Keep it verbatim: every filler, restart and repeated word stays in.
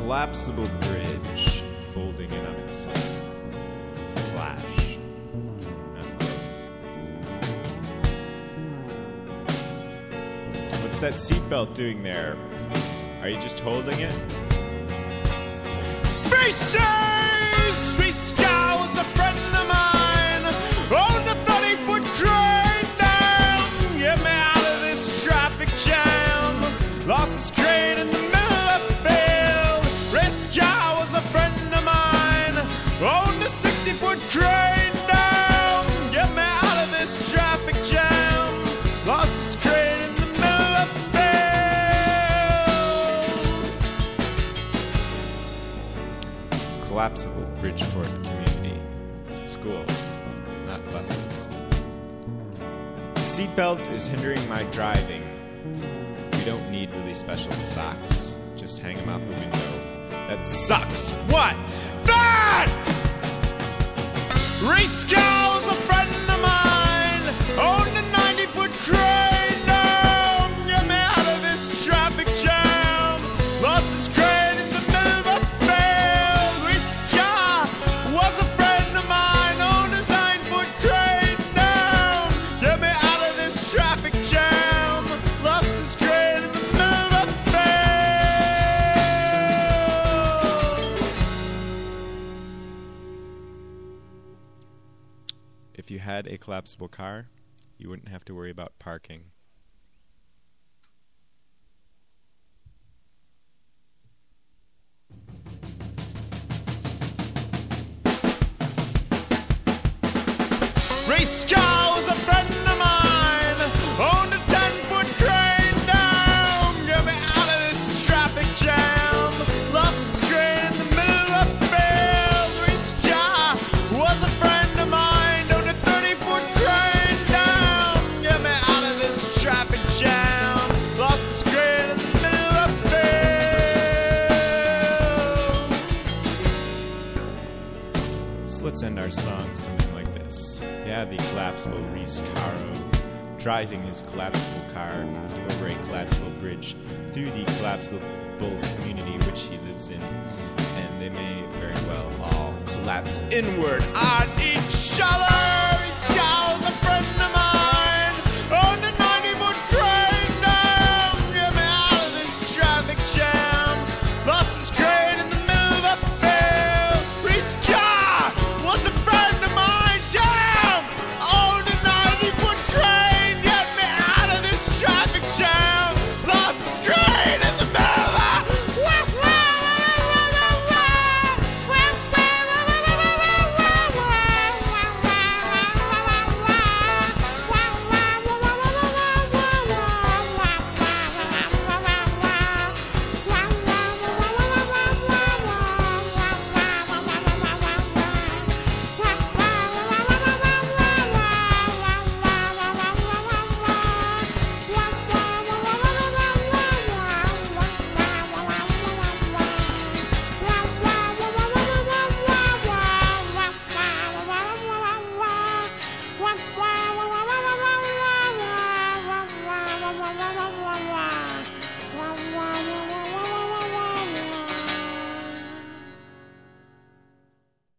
collapsible bridge folding in on itself. Splash. Not close. What's that seatbelt doing there? Are you just holding it? Faces! Friska was a friend of mine. Owned a thirty-foot train down. Get me out of this traffic jam. Lost his crane in the middle of the field. Friska was a friend of mine. Owned a sixty-foot crane down. Get me out of this traffic jam. Lost his crane in the middle of the field. Collapsible Bridgeport community. Schools, not buses. The seatbelt is hindering my driving. We don't need really special socks. Just hang them out the window. That sucks. What? That! Friska was a friend of mine. Owned a ninety-foot crane down. Get me out of this traffic jam. Lost his crane in the middle of the field. Friska was a friend of mine. Owned a nine-foot crane down. Get me out of this traffic jam. Lost his crane in the middle of the field. If you had a collapsible car, you wouldn't have to worry about parking. Friska was a friend of mine. Owned a ten-foot crane down. Get me out of this traffic jam. Lost his crane in the middle of the field. Friska was a friend of mine. Owned a thirty-foot crane down. Get me out of this traffic jam. Lost his crane in the middle of the field. So let's end our song something like this. Yeah, the collapsible Reese Caro driving his collapsible car over a collapsible bridge through the collapsible community which he lives in, and they may very well all collapse inward on each other. Reese Caro